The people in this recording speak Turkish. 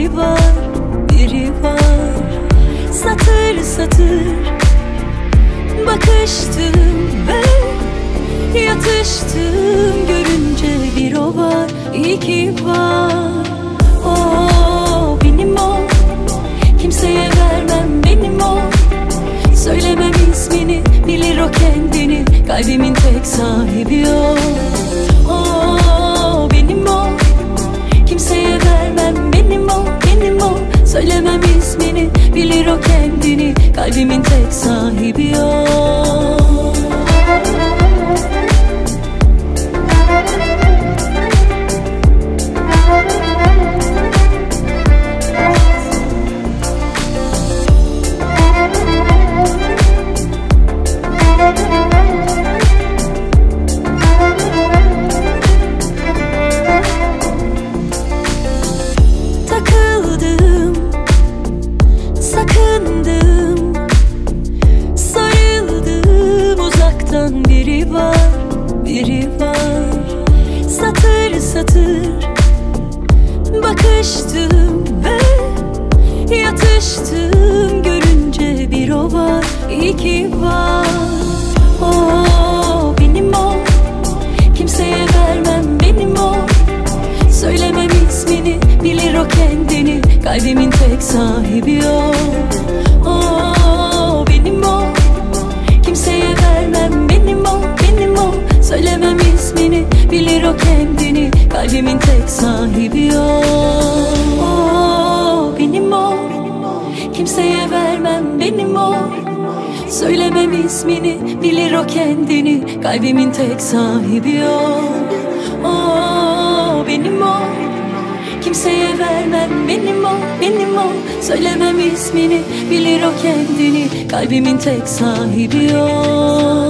biri var, biri var. Satır satır bakıştım ve yatıştım, görünce bir o var, iki var. O benim o, kimseye vermem benim o. Söylemem ismini, bilir o kendini, kalbimin tek sahibi o. O benim o, kimseye vermem benim o, benim o. Söylemem ismini, bilir o kendini, kalbimin tek sahibi o. Takıldım, sakındım, sarıldım, uzaktan biri var, biri var. Satır satır bakıştım ve yatıştım, görünce bir o var, iki var. O benim o, kimseye vermem benim o. Söylemem ismini, bilir o kendini, kalbimin tek sahibi o. O benim o, kimseye vermem benim o, benim o. Söylemem ismini, bilir o kendini, kalbimin tek sahibi o. O benim o, kimseye vermem benim o. Söylemem ismini, bilir o kendini, kalbimin tek sahibi o. O benim o, kimseye vermem benim o, benim o. Söylemem ismini, bilir o kendini, kalbimin tek sahibi o.